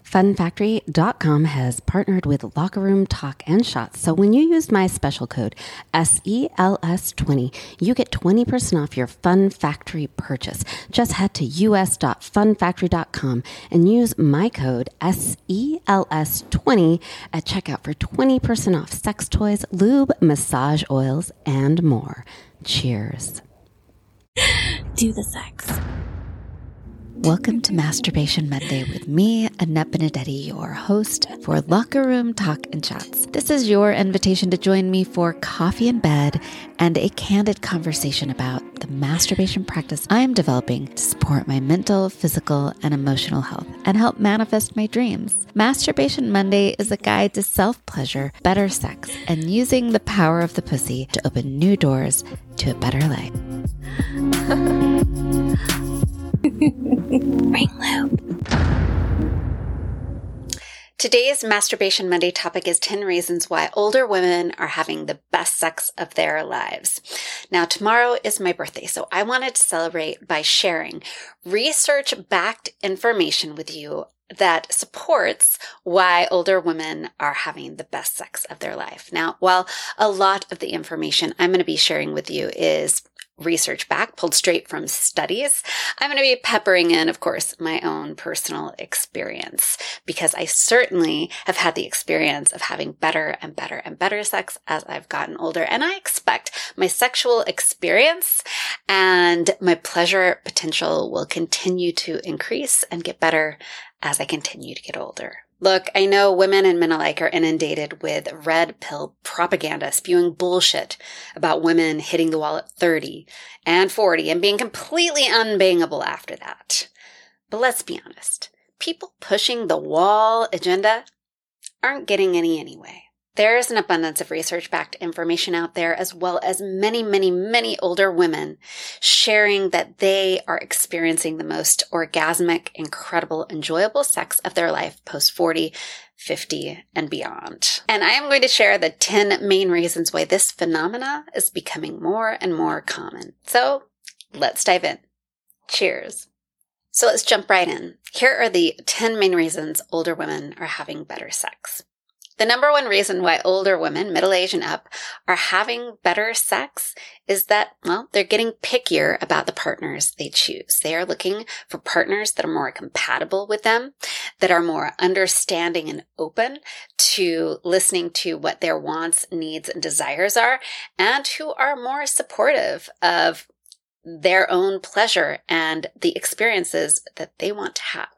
Funfactory.com has partnered with Locker Room Talk and Shots. So when you use my special code SELS20, you get 20% off your Fun Factory purchase. Just head to us.funfactory.com and use my code SELS20 at checkout for 20% off sex toys, lube, massage oils, and more. Cheers. Do the sex. Welcome to Masturbation Monday with me, Annette Benedetti, your host for Locker Room Talk and Chats. This is your invitation to join me for coffee in bed and a candid conversation about the masturbation practice I am developing to support my mental, physical, and emotional health and help manifest my dreams. Masturbation Monday is a guide to self-pleasure, better sex, and using the power of the pussy to open new doors to a better life. Ring loop. Today's Masturbation Monday topic is 10 reasons why older women are having the best sex of their lives. Now, tomorrow is my birthday, so I wanted to celebrate by sharing research-backed information with you that supports why older women are having the best sex of their life. Now, while a lot of the information I'm going to be sharing with you is research back, pulled straight from studies, I'm going to be peppering in, of course, my own personal experience, because I certainly have had the experience of having better and better and better sex as I've gotten older. And I expect my sexual experience and my pleasure potential will continue to increase and get better as I continue to get older. Look, I know women and men alike are inundated with red pill propaganda spewing bullshit about women hitting the wall at 30 and 40 and being completely unbangable after that. But let's be honest, people pushing the wall agenda aren't getting any anyway. There is an abundance of research-backed information out there, as well as many, many, many older women sharing that they are experiencing the most orgasmic, incredible, enjoyable sex of their life post-40, 50, and beyond. And I am going to share the 10 main reasons why this phenomena is becoming more and more common. So let's dive in. Cheers. So let's jump right in. Here are the 10 main reasons older women are having better sex. The number one reason why older women, middle-aged and up, are having better sex is that, well, they're getting pickier about the partners they choose. They are looking for partners that are more compatible with them, that are more understanding and open to listening to what their wants, needs, and desires are, and who are more supportive of their own pleasure and the experiences that they want to have.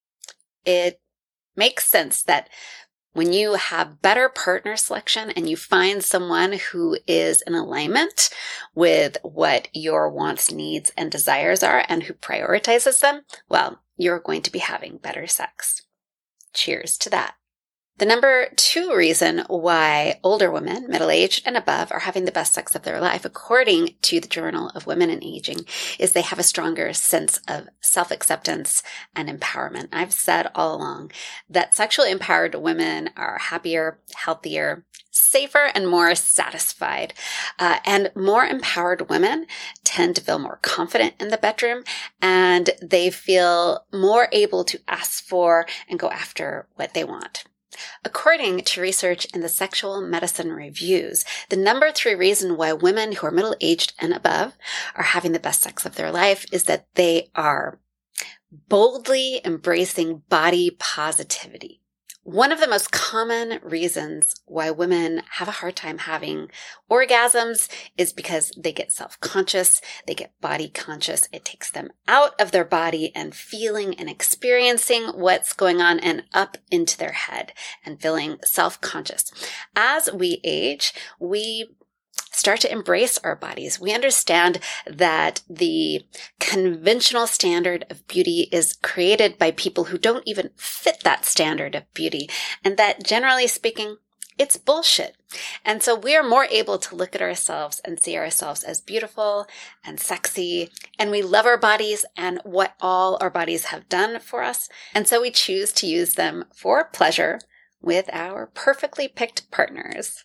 It makes sense that when you have better partner selection and you find someone who is in alignment with what your wants, needs, and desires are and who prioritizes them, well, you're going to be having better sex. Cheers to that. The number two reason why older women, middle-aged and above, are having the best sex of their life, according to the Journal of Women in Aging, is they have a stronger sense of self-acceptance and empowerment. I've said all along that sexually empowered women are happier, healthier, safer, and more satisfied. And more empowered women tend to feel more confident in the bedroom, and they feel more able to ask for and go after what they want. According to research in the Sexual Medicine Reviews, the number three reason why women who are middle-aged and above are having the best sex of their life is that they are boldly embracing body positivity. One of the most common reasons why women have a hard time having orgasms is because they get self-conscious, they get body conscious. It takes them out of their body and feeling and experiencing what's going on and up into their head and feeling self-conscious. As we age, we start to embrace our bodies. We understand that the conventional standard of beauty is created by people who don't even fit that standard of beauty, and that generally speaking, it's bullshit. And so we are more able to look at ourselves and see ourselves as beautiful and sexy, and we love our bodies and what all our bodies have done for us. And so we choose to use them for pleasure with our perfectly picked partners.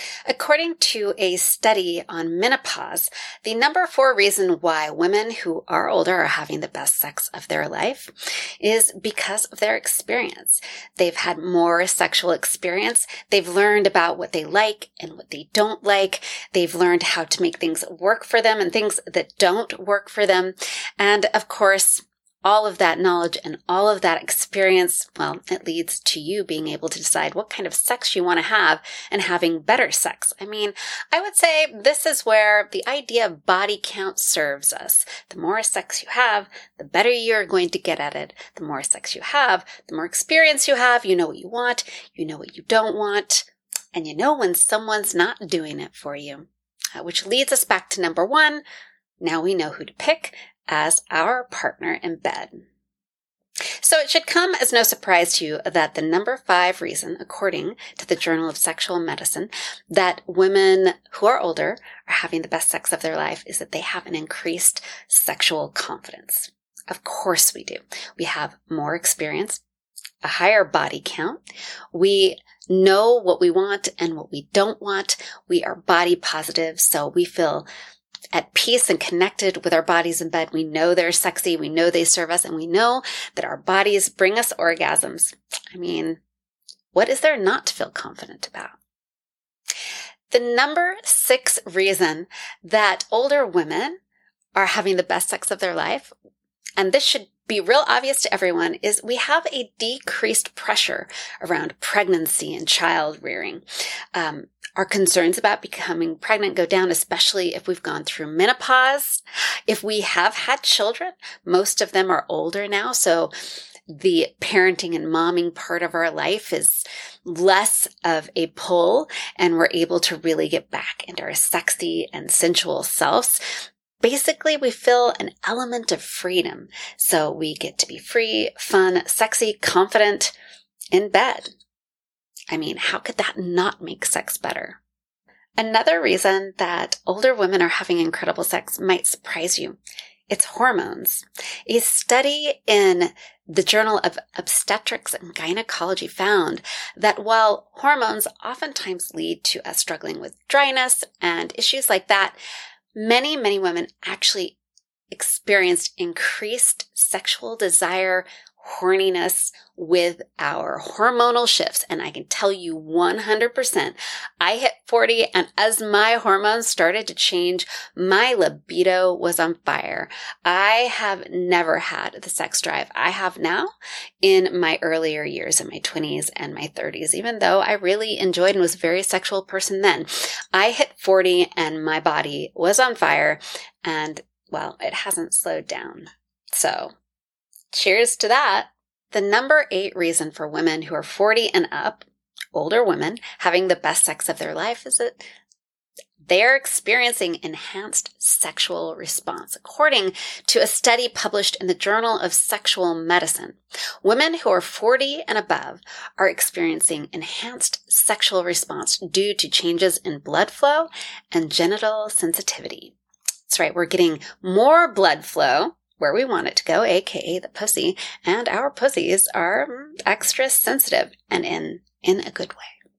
According to a study on menopause, the number 4 reason why women who are older are having the best sex of their life is because of their experience. They've had more sexual experience. They've learned about what they like and what they don't like. They've learned how to make things work for them and things that don't work for them. And of course, all of that knowledge and all of that experience, well, it leads to you being able to decide what kind of sex you want to have and having better sex. I mean, I would say this is where the idea of body count serves us. The more sex you have, the better you're going to get at it. The more sex you have, the more experience you have. You know what you want, you know what you don't want, and you know when someone's not doing it for you. Which leads us back to number 1. Now we know who to pick as our partner in bed. So it should come as no surprise to you that the number 5 reason, according to the Journal of Sexual Medicine, that women who are older are having the best sex of their life is that they have an increased sexual confidence. Of course we do. We have more experience, a higher body count. We know what we want and what we don't want. We are body positive, so we feel at peace and connected with our bodies in bed. We know they're sexy. We know they serve us, and we know that our bodies bring us orgasms. I mean, what is there not to feel confident about? The number 6 reason that older women are having the best sex of their life, and this should be real obvious to everyone, is we have a decreased pressure around pregnancy and child rearing. Our concerns about becoming pregnant go down, especially if we've gone through menopause. If we have had children, most of them are older now, so the parenting and momming part of our life is less of a pull, and we're able to really get back into our sexy and sensual selves. Basically, we feel an element of freedom. So we get to be free, fun, sexy, confident in bed. I mean, how could that not make sex better? Another reason that older women are having incredible sex might surprise you. It's hormones. A study in the Journal of Obstetrics and Gynecology found that while hormones oftentimes lead to us struggling with dryness and issues like that, many women actually experienced increased sexual desire, horniness with our hormonal shifts. And I can tell you 100%, I hit 40, and as my hormones started to change, my libido was on fire. I have never had the sex drive I have now in my earlier years, in my 20s and my 30s, even though I really enjoyed and was a very sexual person then. I hit 40 and my body was on fire, and well, it hasn't slowed down. So cheers to that. The number 8 reason for women who are 40 and up, older women, having the best sex of their life is that they're experiencing enhanced sexual response. According to a study published in the Journal of Sexual Medicine, women who are 40 and above are experiencing enhanced sexual response due to changes in blood flow and genital sensitivity. That's right, we're getting more blood flow where we want it to go, aka the pussy, and our pussies are extra sensitive and in a good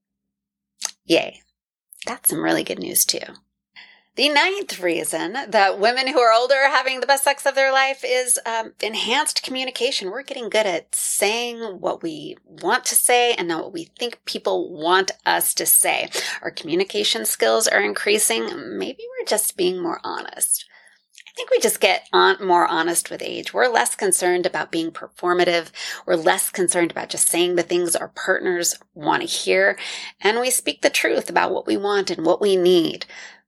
way. Yay. That's some really good news too. The 9th reason that women who are older are having the best sex of their life is enhanced communication. We're getting good at saying what we want to say and not what we think people want us to say. Our communication skills are increasing. Maybe we're just being more honest. I think we just get more honest with age. We're less concerned about being performative. We're less concerned about just saying the things our partners want to hear. And we speak the truth about what we want and what we need.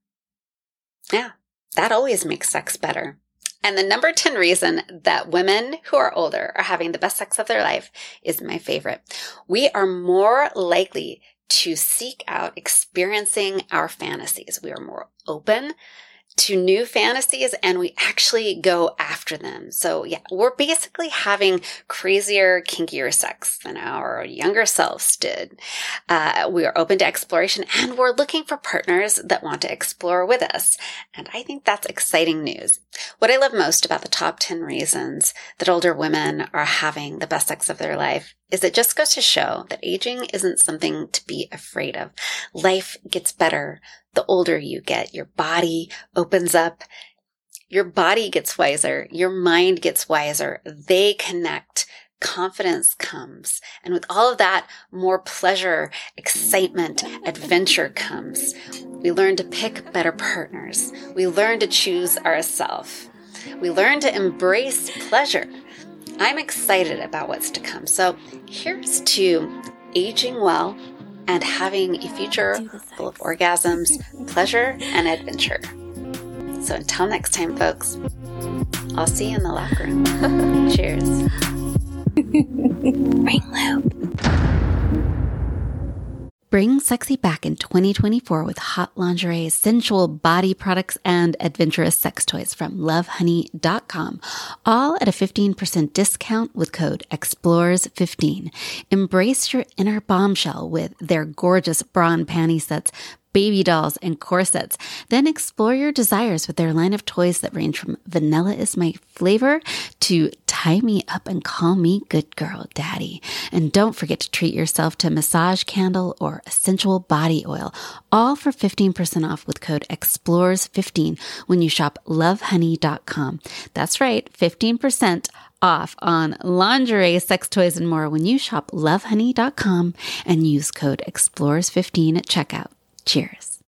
Yeah, that always makes sex better. And the number 10 reason that women who are older are having the best sex of their life is my favorite. We are more likely to seek out experiencing our fantasies. We are more open to new fantasies and we actually go after them. So yeah, we're basically having crazier, kinkier sex than our younger selves did. We are open to exploration and we're looking for partners that want to explore with us. And I think that's exciting news. What I love most about the top 10 reasons that older women are having the best sex of their life is it just goes to show that aging isn't something to be afraid of. Life gets better the older you get. Your body opens up. Your body gets wiser. Your mind gets wiser. They connect. Confidence comes. And with all of that, more pleasure, excitement, adventure comes. We learn to pick better partners. We learn to choose ourselves. We learn to embrace pleasure. I'm excited about what's to come. So here's to aging well and having a future full of orgasms, pleasure, and adventure. So until next time, folks, I'll see you in the locker room. Cheers. Ring loop. Bring sexy back in 2024 with hot lingerie, sensual body products, and adventurous sex toys from lovehoney.com, all at a 15% discount with code EXPLORES15. Embrace your inner bombshell with their gorgeous bra and panty sets, baby dolls, and corsets. Then explore your desires with their line of toys that range from vanilla is my flavor to tie me up and call me good girl daddy. And don't forget to treat yourself to a massage candle or a sensual body oil, all for 15% off with code EXPLORES15 when you shop lovehoney.com. That's right, 15% off on lingerie, sex toys, and more when you shop lovehoney.com and use code EXPLORES15 at checkout. Cheers.